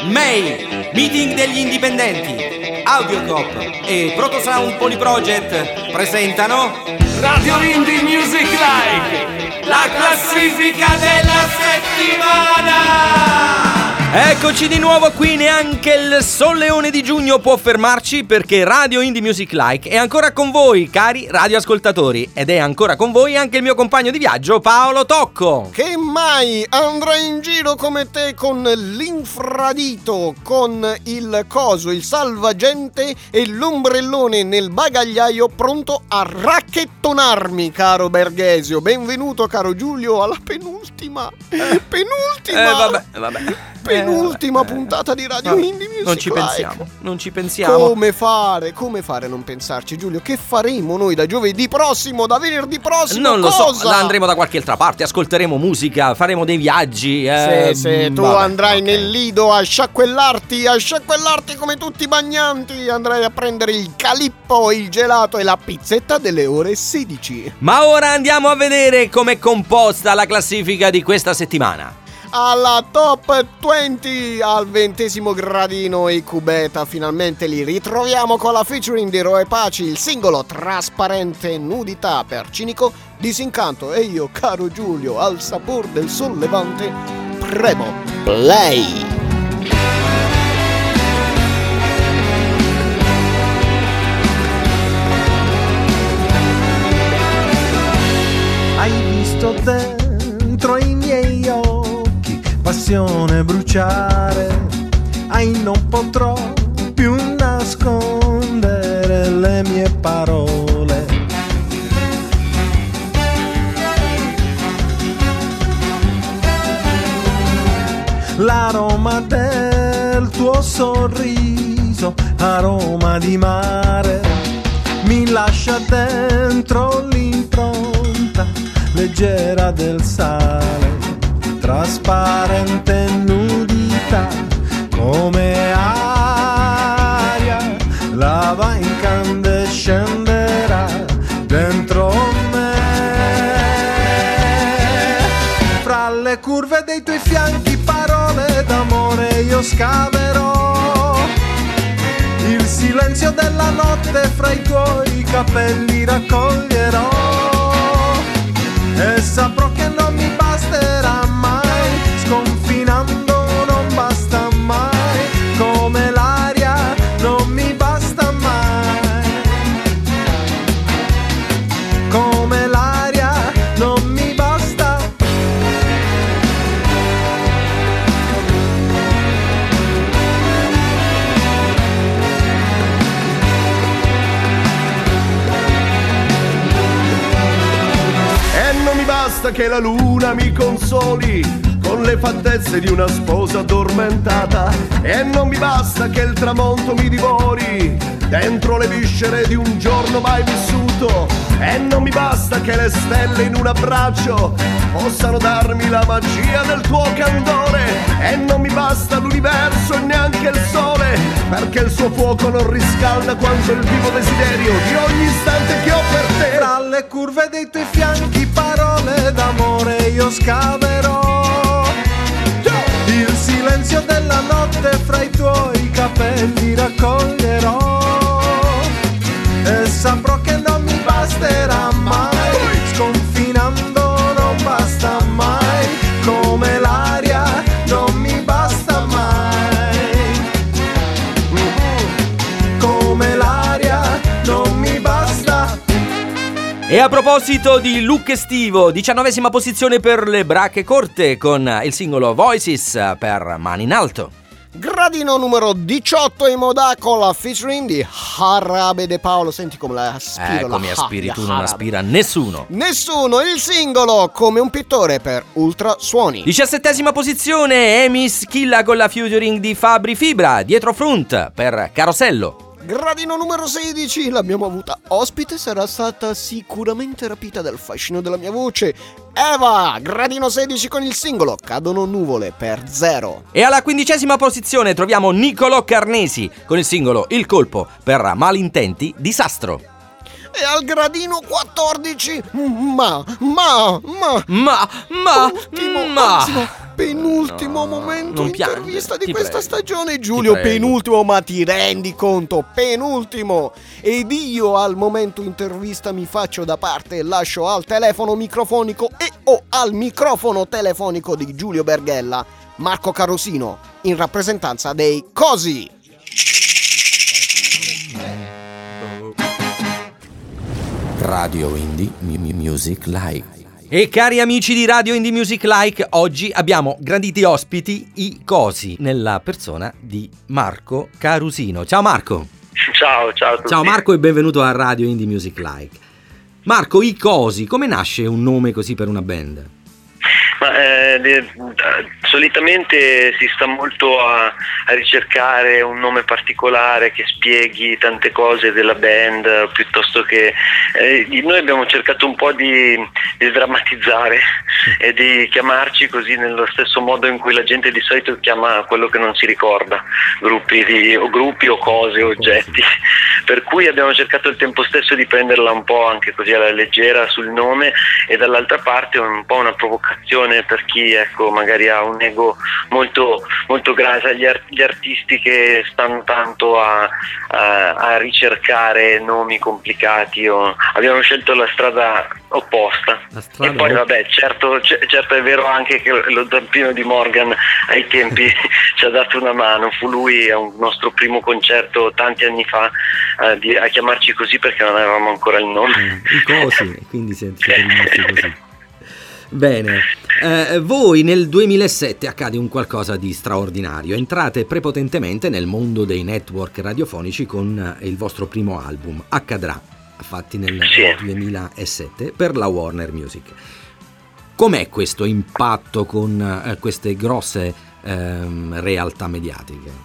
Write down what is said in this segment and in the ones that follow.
May, Meeting degli Indipendenti, Audiocop e Protosound Polyproject presentano Radio Indie Music Like, la classifica della settimana! Eccoci di nuovo qui, neanche il solleone di giugno può fermarci, perché Radio Indie Music Like è ancora con voi, cari radioascoltatori, ed è ancora con voi anche il mio compagno di viaggio, Paolo Tocco. Che mai andrai in giro come te con l'infradito, con il coso, il salvagente e l'ombrellone nel bagagliaio, pronto a racchettonarmi, caro Berghesio. Benvenuto, caro Giulio, alla penultima puntata di Radio Indie Music Non ci pensiamo. Come fare a non pensarci, Giulio? Che faremo noi da giovedì prossimo, da venerdì prossimo? Non lo so, andremo da qualche altra parte, ascolteremo musica, faremo dei viaggi. Tu andrai nel lido a sciacquellarti come tutti i bagnanti. Andrai a prendere il calippo, il gelato e la pizzetta delle ore 16. Ma ora andiamo a vedere com'è composta la classifica di questa settimana. Alla top 20, al 20° gradino, i Cubeta finalmente li ritroviamo con la featuring di Roe Paci, il singolo Trasparente Nudità, per cinico disincanto. E io, caro Giulio, al sapor del sollevante, premo play. Hai visto dentro i miei occhi passione bruciare, non potrò più nascondere le mie parole. L'aroma del tuo sorriso, aroma di mare, mi lascia dentro l'impronta leggera del sale. Trasparente nudità come aria, lava incandescenderà dentro me. Fra le curve dei tuoi fianchi parole d'amore io scaverò, il silenzio della notte fra i tuoi capelli raccoglierò, e saprò che non mi basterà mai, sconfinando non basta mai, come l'aria non mi basta mai, come l'aria non mi basta. E non mi basta che la luna mi consoli con le fattezze di una sposa addormentata, e non mi basta che il tramonto mi divori dentro le viscere di un giorno mai vissuto, e non mi basta che le stelle in un abbraccio possano darmi la magia del tuo candore, e non mi basta l'universo e neanche il sole, perché il suo fuoco non riscalda quanto il vivo desiderio di ogni istante che ho per te. Tra le curve dei tuoi fianchi parole d'amore io scaverò, il silenzio della notte fra i tuoi capelli raccoglierò, e saprò che non mi basterà mai, sconfinando non basta mai, come l'aria non mi basta mai, come l'aria non mi basta. E a proposito di look estivo, 19ª posizione per le Bracche Corte con il singolo Voices per Mani in Alto. Gradino numero 18, in moda con la featuring di Harabe De Paolo. Senti come la aspiro. Come aspiri tu, non aspira nessuno. Il singolo Come un pittore per Ultra Suoni. 17ª posizione, Emis Killa con la featuring di Fabri Fibra, Dietro Front per Carosello. Gradino numero 16, l'abbiamo avuta ospite, sarà stata sicuramente rapita dal fascino della mia voce. Eva, gradino 16 con il singolo Cadono nuvole per Zero. E alla 15ª posizione troviamo Niccolò Carnesi con il singolo Il colpo per Malintenti Disastro. è al gradino 14. Penultimo momento intervista di questa stagione, Giulio. Penultimo, ma ti rendi conto? Penultimo. Ed io al momento intervista mi faccio da parte e lascio al telefono microfonico al microfono telefonico di Giulio Berghella Marco Carosino in rappresentanza dei Cosi. Radio Indie Music Like. E cari amici di Radio Indie Music Like, oggi abbiamo graditi ospiti i Cosi nella persona di Marco Carosino. Ciao Marco. Ciao a tutti. Ciao Marco e benvenuto a Radio Indie Music Like. Marco, i Cosi, come nasce un nome così per una band? Solitamente si sta molto a ricercare un nome particolare che spieghi tante cose della band, piuttosto che noi abbiamo cercato un po' di drammatizzare e di chiamarci così nello stesso modo in cui la gente di solito chiama quello che non si ricorda, gruppi o cose, oggetti. Per cui abbiamo cercato al tempo stesso di prenderla un po' anche così alla leggera sul nome, e dall'altra parte un po' una provocazione per chi magari ha un ego molto, molto grande, gli artisti che stanno tanto a ricercare nomi complicati. Abbiamo scelto la strada opposta. E poi vabbè, certo è vero anche che lo zampino di Morgan ai tempi ci ha dato una mano. Fu lui a un nostro primo concerto tanti anni fa a chiamarci così, perché non avevamo ancora il nome. I Cosi, quindi siete rimasti così. Bene, voi nel 2007 accade un qualcosa di straordinario, entrate prepotentemente nel mondo dei network radiofonici con il vostro primo album, Accadrà, fatti nel 2007 per la Warner Music. Com'è questo impatto con queste grosse realtà mediatiche?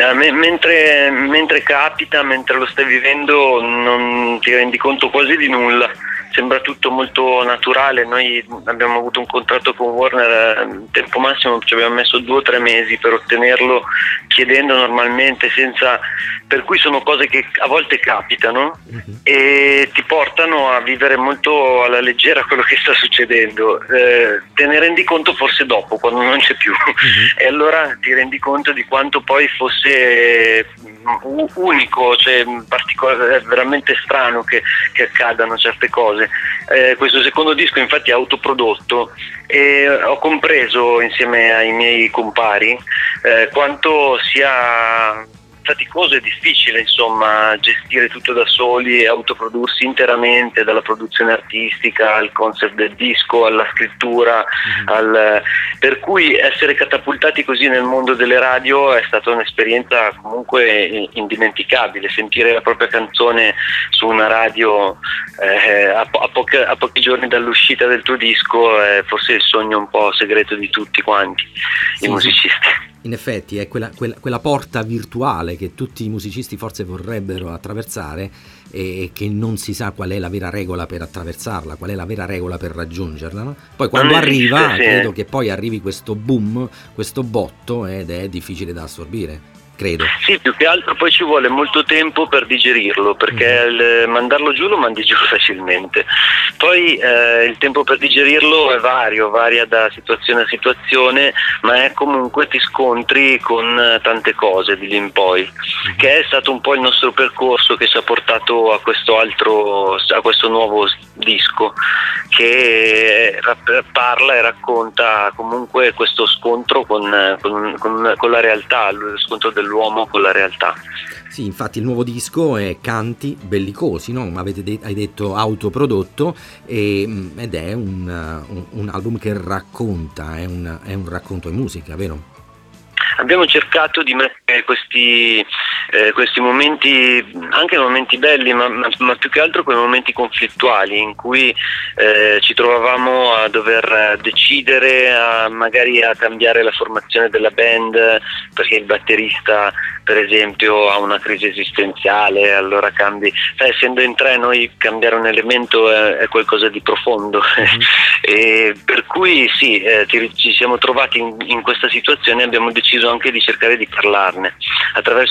Mentre capita, mentre lo stai vivendo, non ti rendi conto quasi di nulla. Sembra tutto molto naturale. Noi abbiamo avuto un contratto con Warner, tempo massimo ci abbiamo messo 2 o 3 mesi per ottenerlo, chiedendo normalmente, per cui sono cose che a volte capitano e ti portano a vivere molto alla leggera quello che sta succedendo. Te ne rendi conto forse dopo, quando non c'è più, e allora ti rendi conto di quanto poi fosse unico, cioè particolare, è veramente strano che accadano certe cose. Questo secondo disco infatti è autoprodotto, e ho compreso insieme ai miei compari quanto sia faticoso e difficile, insomma, gestire tutto da soli e autoprodursi interamente, dalla produzione artistica al concept del disco, alla scrittura, per cui essere catapultati così nel mondo delle radio è stata un'esperienza comunque indimenticabile. Sentire la propria canzone su una radio a pochi giorni dall'uscita del tuo disco è forse il sogno un po' segreto di tutti quanti i musicisti. In effetti è quella porta virtuale che tutti i musicisti forse vorrebbero attraversare, e che non si sa qual è la vera regola per attraversarla, qual è la vera regola per raggiungerla, no? Poi quando arriva, credo che poi arrivi questo boom, questo botto, ed è difficile da assorbire. Credo. Sì, più che altro poi ci vuole molto tempo per digerirlo, perché mandarlo giù lo mandi giù facilmente. Poi il tempo per digerirlo è varia da situazione a situazione, ma è comunque ti scontri con tante cose di lì in poi, che è stato un po' il nostro percorso che ci ha portato a questo nuovo disco, che parla e racconta comunque questo scontro con la realtà, lo scontro dell'uomo con la realtà. Sì, infatti il nuovo disco è Canti bellicosi, no? Hai detto autoprodotto, ed è un album che racconta, è un racconto in musica, vero? Abbiamo cercato di mettere questi momenti, anche momenti belli, ma più che altro quei momenti conflittuali in cui ci trovavamo a dover decidere, magari a cambiare la formazione della band, perché il batterista per esempio ha una crisi esistenziale, allora cambi. Essendo in 3 noi, cambiare un elemento è qualcosa di profondo. E per cui sì, ci siamo trovati in questa situazione e abbiamo deciso anche di cercare di parlarne attraverso la chiave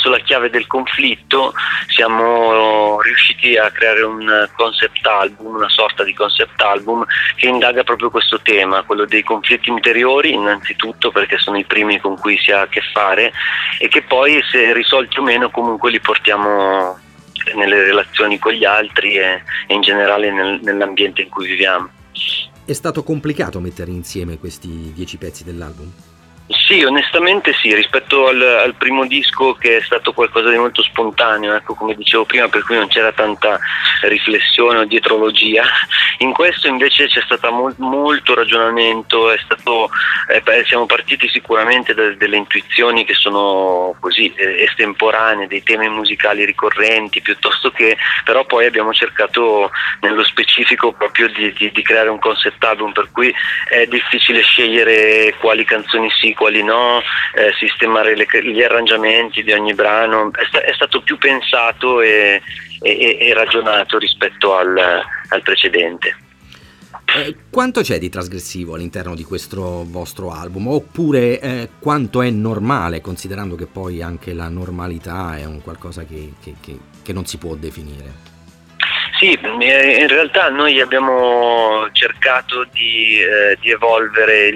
parlare del conflitto, siamo riusciti a creare un concept album, una sorta di concept album che indaga proprio questo tema, quello dei conflitti interiori innanzitutto, perché sono i primi con cui si ha a che fare, e che poi, se risolti o meno, comunque li portiamo nelle relazioni con gli altri e in generale nell'ambiente in cui viviamo. È stato complicato mettere insieme questi 10 pezzi dell'album? Sì, onestamente sì, rispetto al primo disco, che è stato qualcosa di molto spontaneo, ecco, come dicevo prima, per cui non c'era tanta riflessione o dietrologia. In questo invece c'è stato molto ragionamento, siamo partiti sicuramente delle intuizioni che sono così estemporanee, dei temi musicali ricorrenti, piuttosto che, però poi abbiamo cercato nello specifico proprio di creare un concept album, per cui è difficile scegliere quali canzoni sì, quali no, sistemare gli arrangiamenti di ogni brano. È stato più pensato e ragionato rispetto al precedente. Quanto c'è di trasgressivo all'interno di questo vostro album? Oppure quanto è normale, considerando che poi anche la normalità è un qualcosa che non si può definire? Sì, in realtà noi abbiamo cercato di evolvere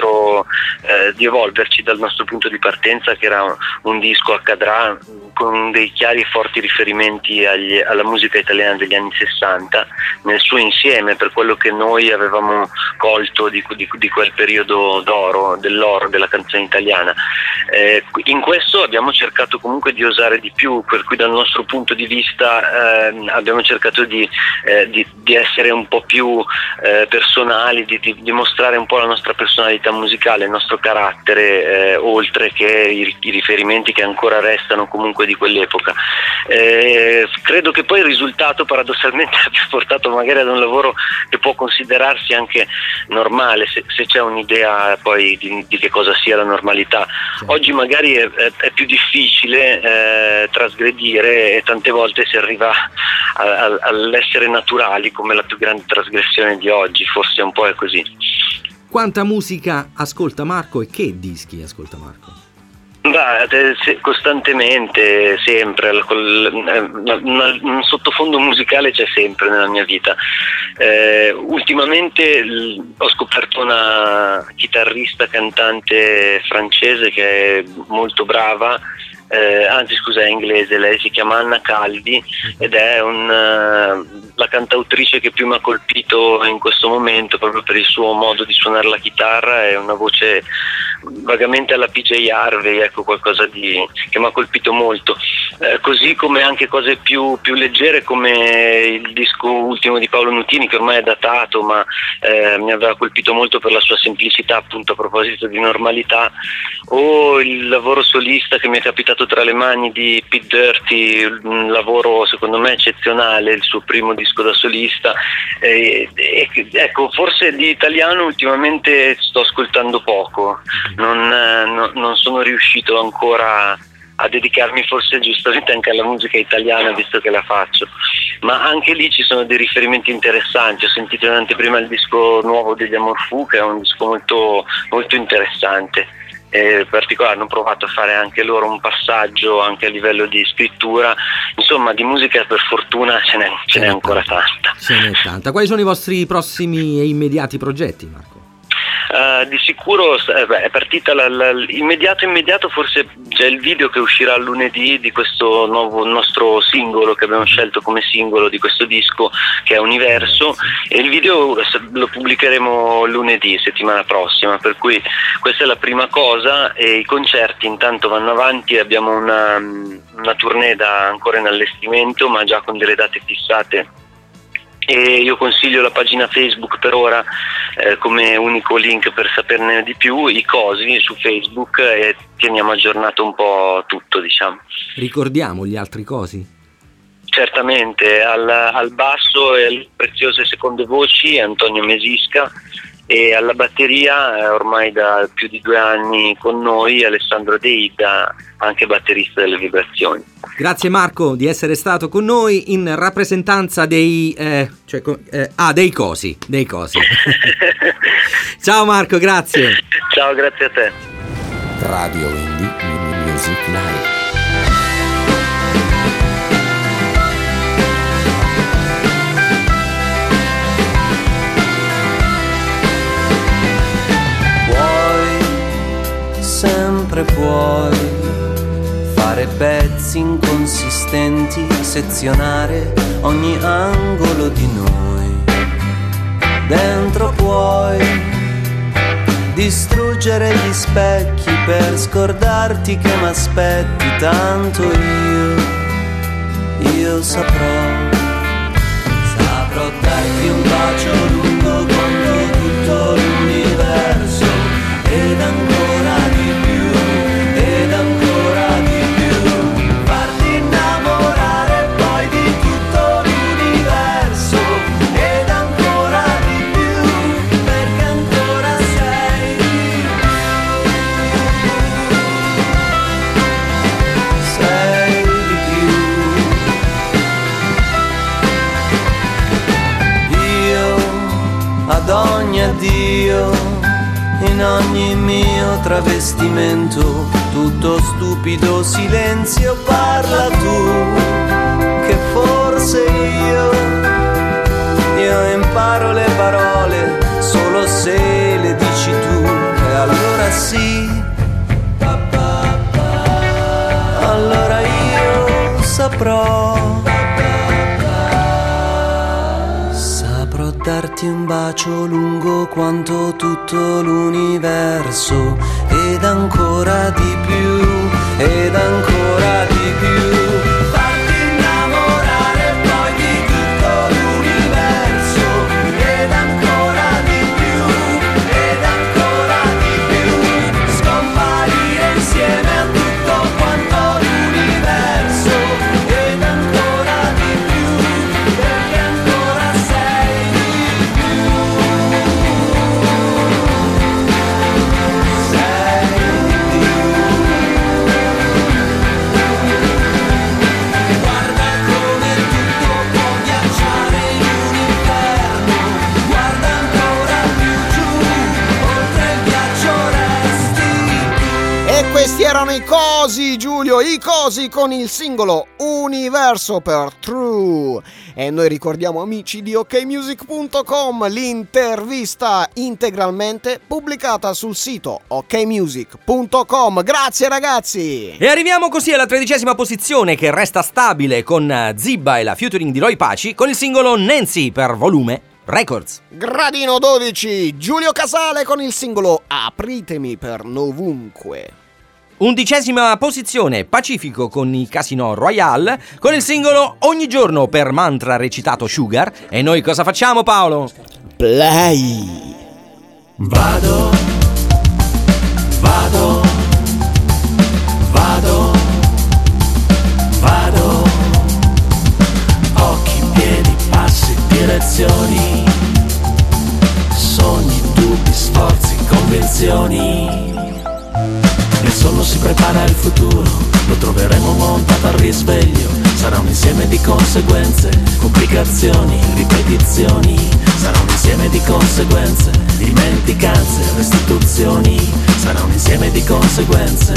di evolverci dal nostro punto di partenza, che era un disco accadrà, con dei chiari e forti riferimenti alla musica italiana degli anni 60 nel suo insieme, per quello che noi avevamo colto di quel periodo dell'oro della canzone italiana. In questo abbiamo cercato comunque di osare di più, per cui dal nostro punto di vista abbiamo cercato di essere un po' più personali, di mostrare un po' la nostra personalità musicale, il nostro carattere, oltre che i riferimenti che ancora restano comunque di quell'epoca. Credo che poi il risultato paradossalmente abbia portato magari ad un lavoro che può considerarsi anche normale, se c'è un'idea poi di che cosa sia la normalità. Oggi magari è più difficile trasgredire, e tante volte si arriva all'essere naturali come la più grande trasgressione di oggi, forse un po' è così. Quanta musica ascolta Marco e che dischi ascolta Marco? Costantemente, sempre, un sottofondo musicale c'è sempre nella mia vita. Ultimamente ho scoperto una chitarrista cantante francese che è molto brava, è inglese, lei si chiama Anna Calvi ed è la cantautrice che più mi ha colpito in questo momento, proprio per il suo modo di suonare la chitarra. È una voce vagamente alla PJ Harvey, ecco, qualcosa che mi ha colpito molto, così come anche cose più leggere, come il disco ultimo di Paolo Nutini, che ormai è datato, ma mi aveva colpito molto per la sua semplicità, appunto, a proposito di normalità, o il lavoro solista che mi è capitato tra le mani di Pete Doherty, un lavoro secondo me eccezionale, il suo primo disco da solista. Ecco, forse di italiano ultimamente sto ascoltando poco, non sono riuscito ancora a dedicarmi forse giustamente anche alla musica italiana, visto che la faccio, ma anche lì ci sono dei riferimenti interessanti. Ho sentito in anteprima il disco nuovo degli Amor Fu, che è un disco molto, molto interessante. In particolare hanno provato a fare anche loro un passaggio anche a livello di scrittura. Insomma, di musica per fortuna ce n'è ancora tanta. Ce n'è tanta. Quali sono i vostri prossimi e immediati progetti, Marco? Di sicuro è partita immediato, forse c'è il video che uscirà lunedì di questo nuovo nostro singolo che abbiamo scelto come singolo di questo disco, che è Universo, e il video lo pubblicheremo lunedì, settimana prossima, per cui questa è la prima cosa. E i concerti intanto vanno avanti, abbiamo una tournée ancora in allestimento, ma già con delle date fissate. E io consiglio la pagina Facebook per ora come unico link per saperne di più, i cosi su Facebook, e teniamo aggiornato un po' tutto, diciamo. Ricordiamo gli altri cosi? Certamente, al basso e alle preziose seconde voci Antonio Mesisca, e alla batteria ormai da più di 2 anni con noi Alessandro De Ida, anche batterista delle Vibrazioni. Grazie Marco di essere stato con noi in rappresentanza dei cosi. Ciao Marco, grazie. Ciao, grazie a te. Radio Indie Music Live. sempre puoi fare pezzi inconsistenti, sezionare ogni angolo di noi. Dentro puoi distruggere gli specchi per scordarti che m'aspetti, tanto io saprò darti un bacio lungo quanto tutto l'universo, ed ancora di più, ed ancora di più, farti innamorare poi di tutto l'universo, ed ancora di più, perché ancora sei di più. Ad ogni addio, in ogni mio travestimento, tutto stupido silenzio, parla tu, che forse io imparo le parole solo se le dici tu, e allora sì, allora io saprò darti un bacio lungo quanto tutto l'universo, ed ancora di più, ed ancora di più, farti innamorare poi di tutto l'universo, ed ancora di più, ed ancora di più, scomparire insieme a tutto quanto l'universo, ed ancora di più, perché ancora sei. Questi erano i Cosi, Giulio, i Cosi con il singolo Universo per True. E noi ricordiamo, amici di okmusic.com, l'intervista integralmente pubblicata sul sito okmusic.com. Grazie ragazzi! E arriviamo così alla 13ª posizione, che resta stabile con Zibba e la featuring di Roy Paci con il singolo Nancy per Volume Records. Gradino 12, Giulio Casale con il singolo Apritemi per Novunque. 11ª posizione, Pacifico con i Casino Royale con il singolo Ogni giorno per Mantra recitato Sugar. E noi cosa facciamo, Paolo? Play. Vado, occhi, piedi, passi, direzioni, sogni, dubbi, sforzi, convinzioni. Il sonno si prepara al futuro, lo troveremo montato al risveglio. Sarà un insieme di conseguenze, complicazioni, ripetizioni. Sarà un insieme di conseguenze, dimenticanze, restituzioni. Sarà un insieme di conseguenze.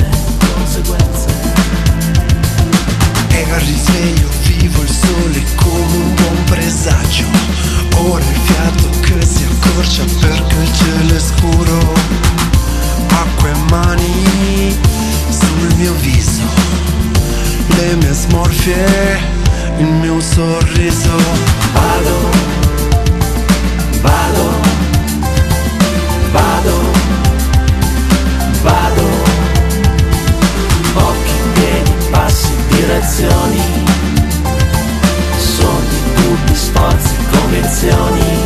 E al risveglio vivo il sole come un buon presagio. Ora il fiato che si accorcia perché il cielo è scuro. Acqua e mani sul mio viso, le mie smorfie, il mio sorriso. Vado, occhi, piedi, passi, direzioni, sogni, dubbi, sforzi, convinzioni.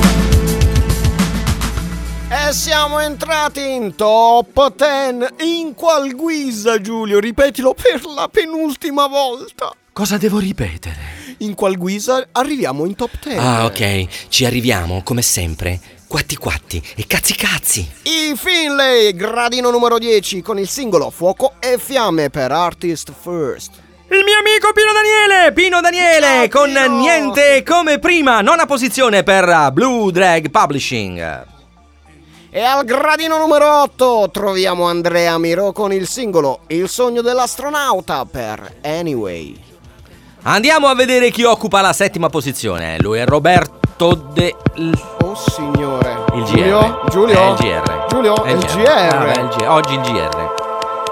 E siamo entrati in top 10. In qual guisa, Giulio? Ripetilo per la penultima volta. Cosa devo ripetere? In qual guisa arriviamo in top 10. Ah, ok, ci arriviamo come sempre. Quatti e cazzi. I Finlay, gradino numero 10 con il singolo Fuoco e Fiamme per Artist First. Il mio amico Pino Daniele Ciao, con Pino. Niente come prima, 9ª posizione per Blue Drag Publishing. E al gradino numero 8 troviamo Andrea Miro con il singolo Il sogno dell'astronauta per Anyway. Andiamo a vedere chi occupa la 7ª posizione. Lui è Roberto De... Oh signore. Il GR. Giulio? È il GR. Giulio, È il GR. Oggi il GR.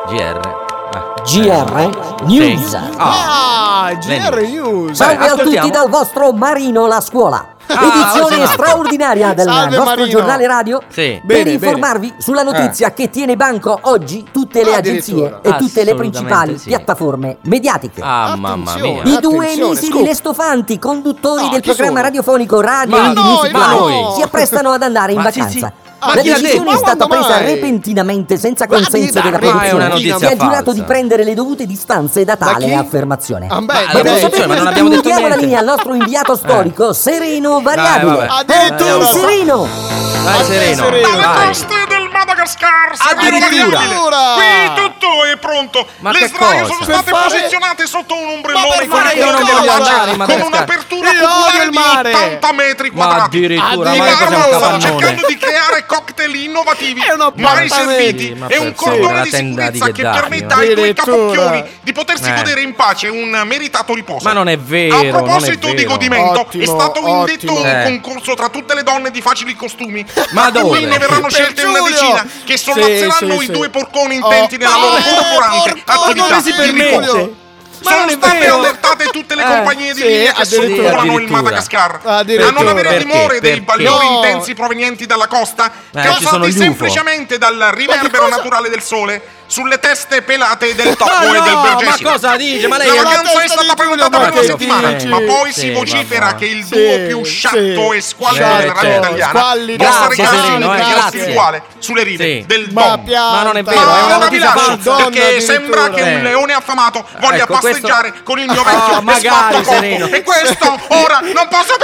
GR News. GR News. Salve a tutti dal vostro Marino la scuola. Edizione straordinaria del nostro Marino. giornale radio per informarvi sulla notizia che tiene banco oggi tutte le agenzie e tutte le principali piattaforme mediatiche. Mamma mia. I due missili lestofanti conduttori del programma radiofonico Radio Indie Music noi. si apprestano ad andare in vacanza. Ma La chi l'ha decisione detto? è stata Ma quando presa mai? repentinamente senza consenso della è una produzione, notizia che ha giurato falsa. di prendere le dovute distanze da tale chi? affermazione. Beh, ma non abbiamo detto Diamo la niente. linea al nostro inviato storico Sereno Variabile. vabbè. Addirittura. Sereno! Vai Sereno. Vai. Coste del Madagascar, Addirittura. qui tutto è pronto. Ma Le che sdraio cosa? sono state Per fare- posizionate sotto un Ma ombrellone per con fare io non una voglio loggia, andare in con Madagascar. un'apertura Io odio oculare il di mare. 80 metri Ma quadrati. addirittura, I ma che cos'è un Marmo stanno capannone? cercando di creare cocktail innovativi, È un mai appartamento. serviti, Ma e un per cordone favore, di la tenda di sicurezza che Gheddafi, permetta ai due Addirittura. capocchioni di potersi godere in pace un meritato riposo. Ma non è vero, A non è proposito di vero. godimento, Ottimo, è stato indetto ottimo. un concorso tra tutte le donne di facili costumi. Ma dove? Qui ne verranno Per scelte una Giulio. decina che sollazzeranno Sì, i sì. due porconi intenti nella loro corporante porco, attività come si di permette? riposo. Ma Sono non è state vero. allertate tutte le compagnie di sì, linea che addirittura. sorvolano il Madagascar a Addirittura. non avere Perché? timore dei Perché? bagliori No. intensi provenienti dalla costa, ci sono causati gli UFO. semplicemente dal riverbero naturale del sole sulle teste pelate del tocco Ma e del no, ma bergessimo. cosa dice? Ma lei La è vacanza è testa stata di Giulio, prenotata ma per una che settimana, dici? ma poi Sì, si vocifera vabbè. che il duo più sciatto e squallido della vita italiana squallido. possa Grazie, recarsi Sereno, un viaggio grazie. spirituale sulle rive Sì. del Ma Dom. pianta. Ma non è vero, Ma è una ora vi notizia lascio, falsa. perché sembra che Eh. un leone affamato voglia Ecco, questo- pasteggiare con il mio vecchio magari, sfatto corpo. Sereno. E questo ora non posso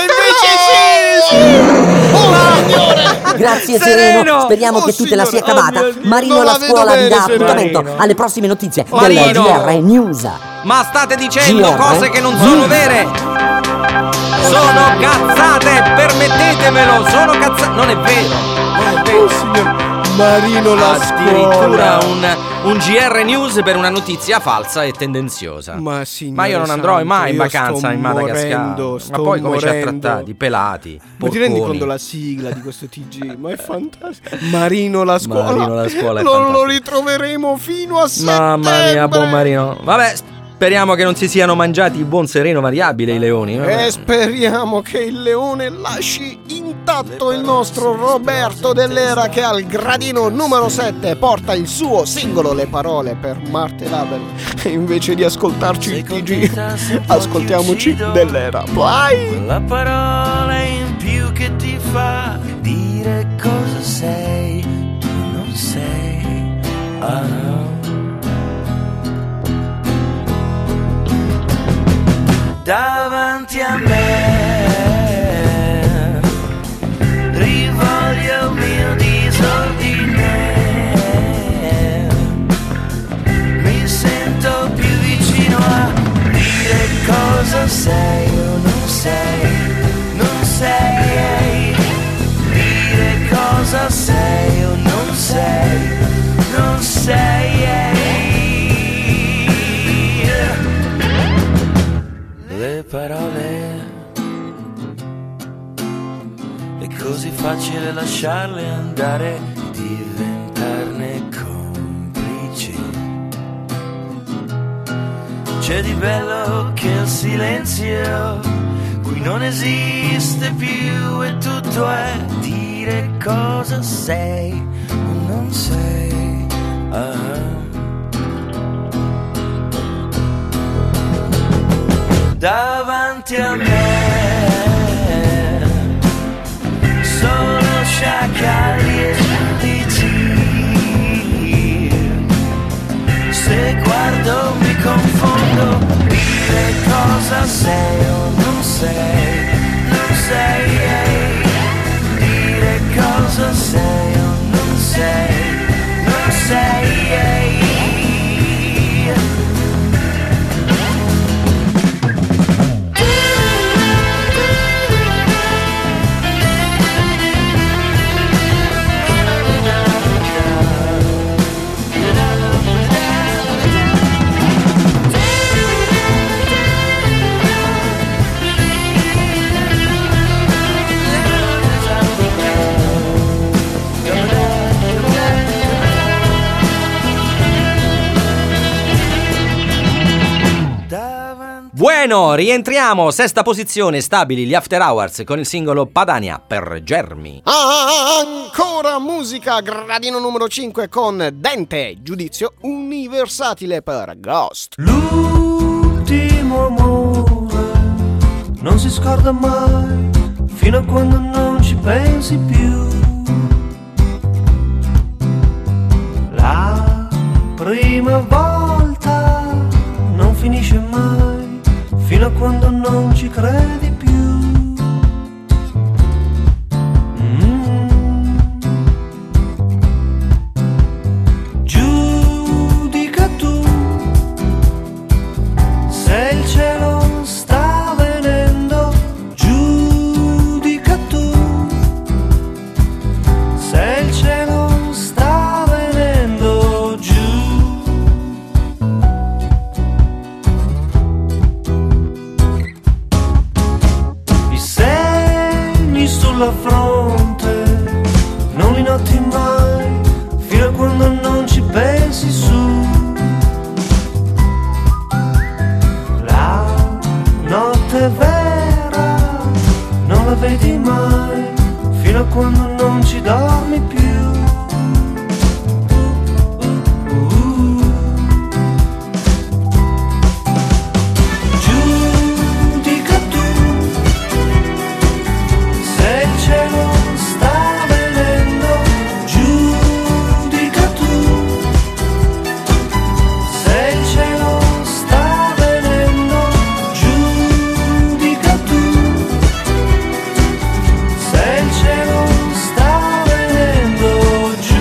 permetterlo. Grazie Sereno! Sereno, speriamo che tu te la sia signore, cavata. oh mio Dio, Marino non la la vedo scuola vi bene, dà Sereno. appuntamento Marino. alle prossime notizie del Marino. GR News. Ma state dicendo GR cose che non sono vere. Sono cazzate, permettetemelo, sono cazzate. Non è vero. Non è vero. Marino la Addirittura scuola. un GR News per una notizia falsa e tendenziosa. Ma signore Ma io non andrò santo, mai in io vacanza sto in Madagascar. morendo, Ma sto poi come ci ha morendo. trattati? Pelati, Ma ti rendi porconi. conto la sigla di questo TG? Ma è fantastico. Marino la scuola. Marino la scuola è Non lo fantastico. ritroveremo fino a settembre. Mamma mia, buon Marino. Vabbè, speriamo che non si siano mangiati il buon Sereno Variabile i leoni. E speriamo che il leone lasci intatto il nostro Roberto Dell'Era, che al gradino numero 7 porta il suo singolo Le parole per Marte Label. E invece di ascoltarci il TG, ascoltiamoci Dell'Era. Vai! La parola in più che ti fa dire cosa sei, tu non sei. Ah no. Davanti a me rivoglio il mio disordine, mi sento più vicino a dire cosa sei o non sei, non sei, dire cosa sei o non sei, non sei. Le parole è così facile lasciarle andare, diventarne complici. C'è di bello che il silenzio qui non esiste più e tutto è dire cosa sei o non sei. Davanti a me sono sciacalli e giudici. Se guardo mi confondo, dire cosa sei o non sei, non sei, dire cosa sei o non sei, non sei. Bueno, rientriamo, sesta posizione, stabili gli After Hours con il singolo Padania per Germi. Ancora musica, gradino numero 5 con Dente, giudizio universatile per Ghost. L'ultimo amore non si scorda mai, fino a quando non ci pensi più. La prima volta non finisce mai, fino a quando non ci credi più. Giudica tu se il cielo sta venendo, giudica tu se il cielo sta venendo giù. I segni sulla fronte non li noti mai, fino a quando non ci pensi su. La notte vera non la vedi mai, fino a quando non ci dormi più. Giudica tu se il cielo sta venendo, giudica tu se il cielo sta venendo, giudica tu se il cielo sta venendo giù.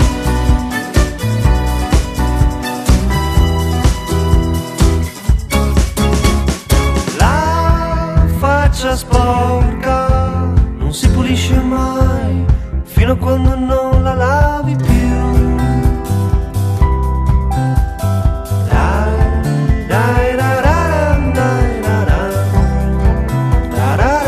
La faccia sporca non si pulisce mai, fino a quando non la lavi più. Dai, dai, da, da, dai, da, da, da, da,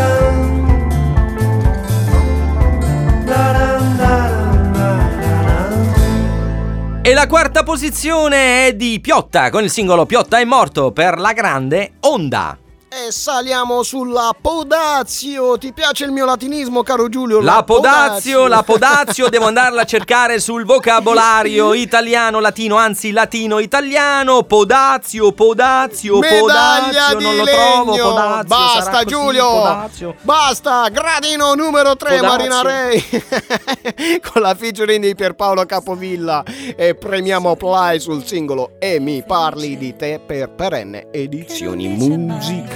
da, da, da. E la quarta posizione è di Piotta con il singolo Piotta è morto per la grande Onda. E saliamo sulla Podazio. Ti piace il mio latinismo, caro Giulio? La Podazio, devo andarla a cercare sul vocabolario italiano, latino, anzi latino-italiano. Podazio, Medaglia di non lo legno. trovo, Podazio. Basta sarà così, Giulio, Podazio. basta. Gradino numero 3, Podazio. Marina Ray con la featuring di Pierpaolo Capovilla. E premiamo play sul singolo E mi parli di te per Perenne Edizioni Musicali.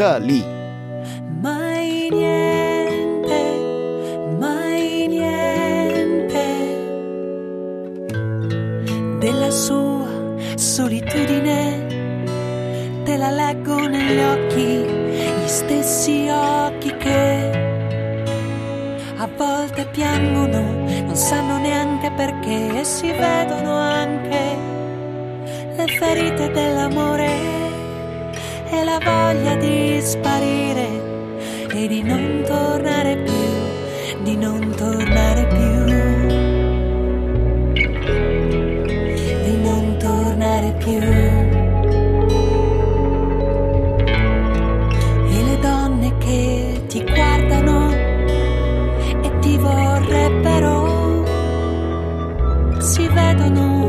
Mai niente della sua solitudine, te la leggo negli occhi, gli stessi occhi che a volte piangono, non sanno neanche perché, e si vedono anche le ferite dell'amore e la voglia di sparire e di non tornare più, di non tornare più, di non tornare più. E le donne che ti guardano e ti vorrebbero, si vedono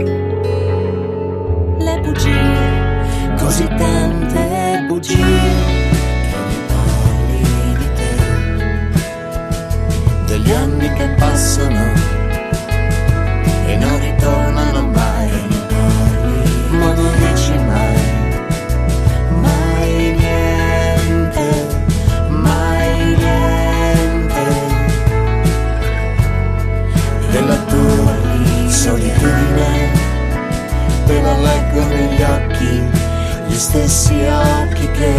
le bugie, così tante bugie, che mi parli di te, degli anni che passano e non ritornano mai, ma non dici mai, mai niente, mai niente della tua solitudine, te la leggo negli occhi, gli stessi occhi che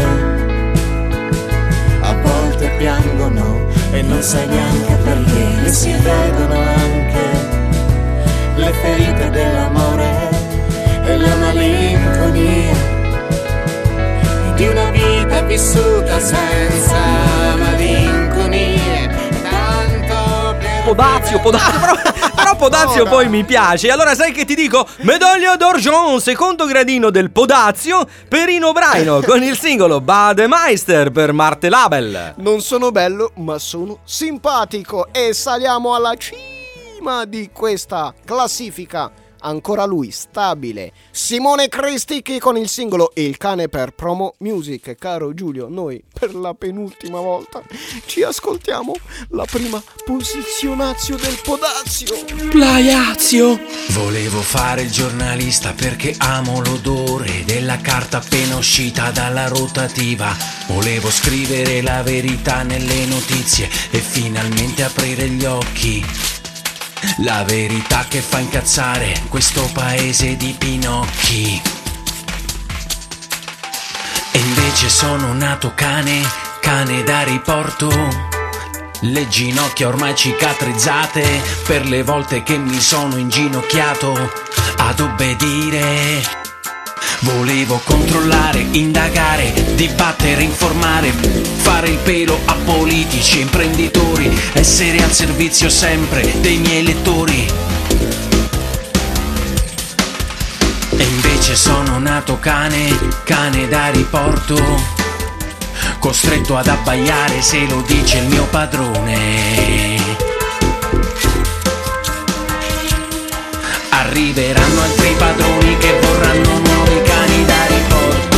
a volte piangono e non sai neanche perché, e si vedono anche le ferite dell'amore e la malinconia di una vita vissuta senza malinconie, tanto per Podazio, però Podazio poi mi piace. Allora sai che ti dico? Medaglia d'argent, secondo gradino del Podazio per Ino Braino con il singolo Bademeister per Marte Label. Non sono bello, ma sono simpatico. E saliamo alla cima di questa classifica. Ancora lui, stabile, Simone Cristicchi con il singolo Il cane per Promo Music. Caro Giulio, noi per la penultima volta ci ascoltiamo la prima posizionazio del Podazio. Plaiazio. Volevo fare il giornalista perché amo l'odore della carta appena uscita dalla rotativa. Volevo scrivere la verità nelle notizie e finalmente aprire gli occhi. La verità che fa incazzare questo paese di pinocchi. E invece sono nato cane da riporto. Le ginocchia ormai cicatrizzate per le volte che mi sono inginocchiato ad obbedire. Volevo controllare, indagare, dibattere, informare, fare il pelo a politici e imprenditori, essere al servizio sempre dei miei lettori. E invece sono nato cane da riporto, costretto ad abbaiare se lo dice il mio padrone. Arriveranno altri padroni che vorranno nuovi cani da riporto.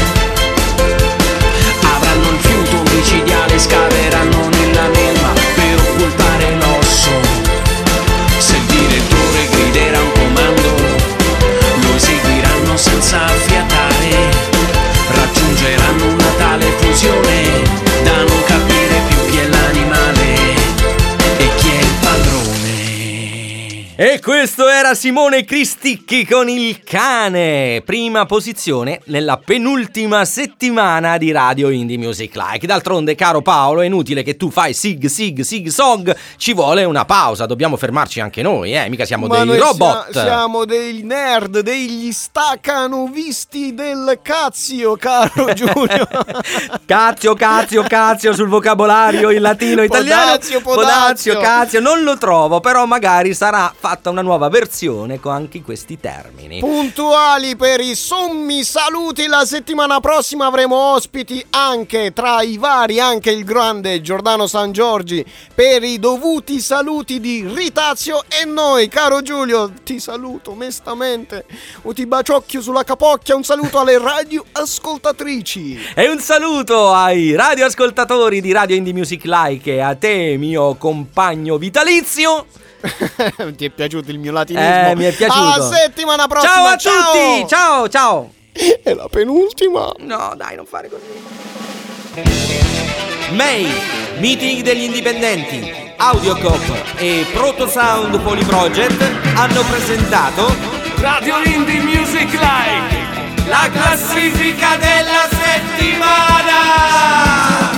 Avranno il fiuto micidiale, scaveranno nella melma per occultare l'osso. Se il direttore griderà un comando, lo eseguiranno senza fiatare. Raggiungeranno una tale fusione da non capire più chi è l'animale e chi è il padrone. E questo era Simone Cristicchi con Il cane, prima posizione nella penultima settimana di Radio Indie Music Like. D'altronde, caro Paolo, è inutile che tu fai sig song, ci vuole una pausa, dobbiamo fermarci anche noi, mica siamo dei robot. Siamo dei nerd, degli staccanovisti del cazio, caro Giulio. Cazio sul vocabolario in latino italiano. Podazio, cazio, non lo trovo, però magari sarà fatta una nuova versione con anche questi termini. Puntuali per i sommi saluti, la settimana prossima avremo ospiti anche tra i vari, anche il grande Giordano San Giorgi per i dovuti saluti di Ritazio. E noi, caro Giulio, ti saluto mestamente, ti baciocchio sulla capocchia, un saluto alle radioascoltatrici e un saluto ai radioascoltatori di Radio Indie Music Like e a te, mio compagno vitalizio. Ti è piaciuto il mio latinismo? Mi è piaciuto. Alla settimana prossima. Ciao a tutti. Ciao. È la penultima. No, dai, non fare così. May, meeting degli indipendenti, Audiocop e Proto Sound Polyproject hanno presentato Radio Indie Music Like, la classifica della settimana.